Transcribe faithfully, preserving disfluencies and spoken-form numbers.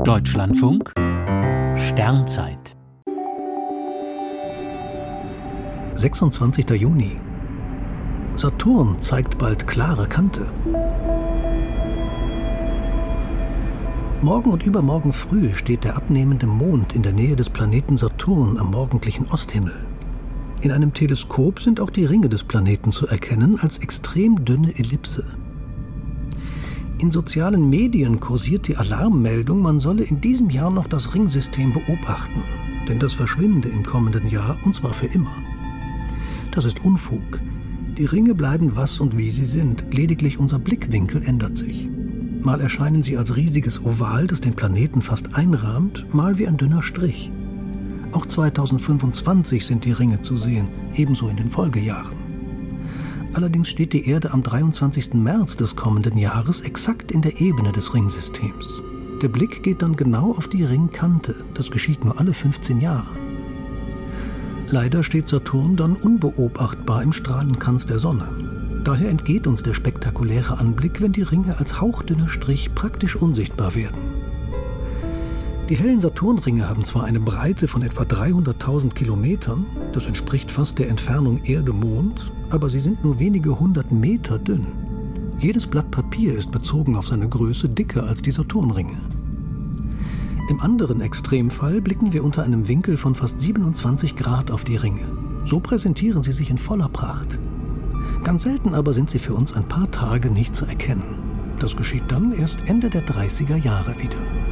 Deutschlandfunk Sternzeit sechsundzwanzigster Juni. Saturn zeigt bald klare Kante. Morgen und übermorgen früh steht der abnehmende Mond in der Nähe des Planeten Saturn am morgendlichen Osthimmel. In einem Teleskop sind auch die Ringe des Planeten zu erkennen als extrem dünne Ellipse. In sozialen Medien kursiert die Alarmmeldung, man solle in diesem Jahr noch das Ringsystem beobachten, denn das verschwinde im kommenden Jahr, und zwar für immer. Das ist Unfug. Die Ringe bleiben was und wie sie sind, lediglich unser Blickwinkel ändert sich. Mal erscheinen sie als riesiges Oval, das den Planeten fast einrahmt, mal wie ein dünner Strich. Auch zweitausendfünfundzwanzig sind die Ringe zu sehen, ebenso in den Folgejahren. Allerdings steht die Erde am dreiundzwanzigsten März des kommenden Jahres exakt in der Ebene des Ringsystems. Der Blick geht dann genau auf die Ringkante, das geschieht nur alle fünfzehn Jahre. Leider steht Saturn dann unbeobachtbar im Strahlenkranz der Sonne. Daher entgeht uns der spektakuläre Anblick, wenn die Ringe als hauchdünner Strich praktisch unsichtbar werden. Die hellen Saturnringe haben zwar eine Breite von etwa dreihunderttausend Kilometern, das entspricht fast der Entfernung Erde-Mond, aber sie sind nur wenige hundert Meter dünn. Jedes Blatt Papier ist bezogen auf seine Größe dicker als die Saturnringe. Im anderen Extremfall blicken wir unter einem Winkel von fast siebenundzwanzig Grad auf die Ringe. So präsentieren sie sich in voller Pracht. Ganz selten aber sind sie für uns ein paar Tage nicht zu erkennen. Das geschieht dann erst Ende der dreißiger Jahre wieder.